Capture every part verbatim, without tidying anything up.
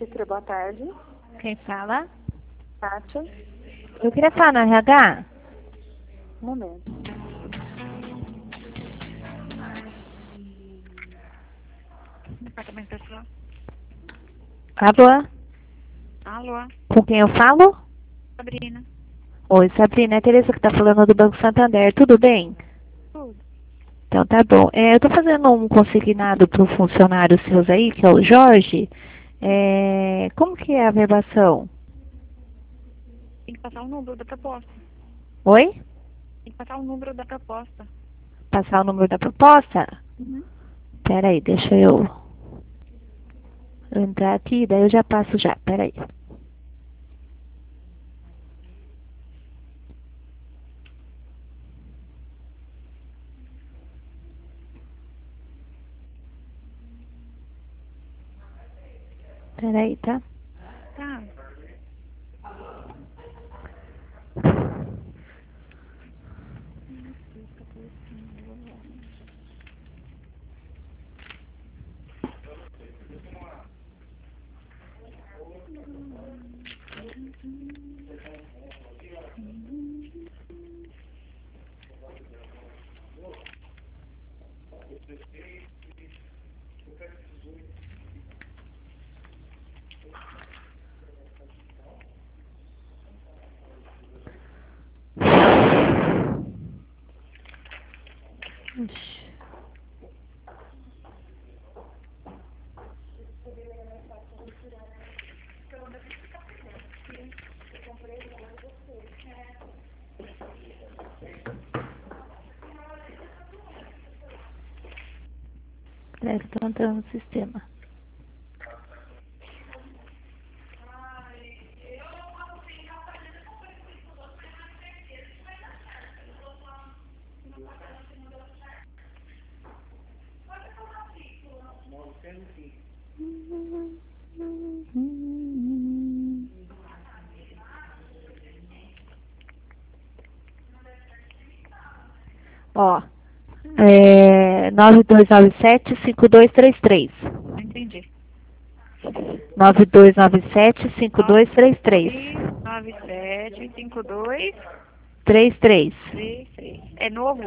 Cícera, boa tarde. Quem fala? Kátia, Eu queria falar no R H. um momento. Departamento pessoal. Alô? Alô, Com quem eu falo? Sabrina. Oi, Sabrina. É a Tereza que está falando do Banco Santander. Tudo bem? Tudo. Então tá bom. É, eu estou fazendo um consignado para o funcionário seus aí, que é o Jorge. É, como que é a verbação? Tem que passar o número da proposta. Oi? Tem que passar o número da proposta. Passar o número da proposta? Uhum. Pera aí, deixa eu entrar aqui, daí eu já passo já. Pera aí. Pera aí, tá? Tá. Ixi. Peraí que eu tô entrando no sistema. Ó, é nove dois nove sete, cinco dois três três. Não entendi. nove dois nove sete, cinco dois três três. nove sete cinco dois três três. três três. É novo?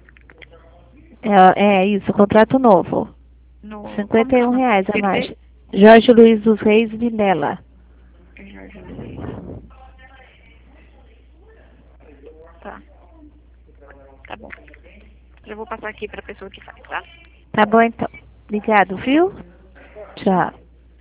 É, é isso, contrato novo. No, como cinquenta que e um chama? reais a Filho mais. dele? Jorge Luiz dos Reis Vilela. Jorge Luiz. Tá. Tá bom. Eu vou passar aqui pra pessoa que faz, tá? Tá bom então. Obrigado, viu? Tchau.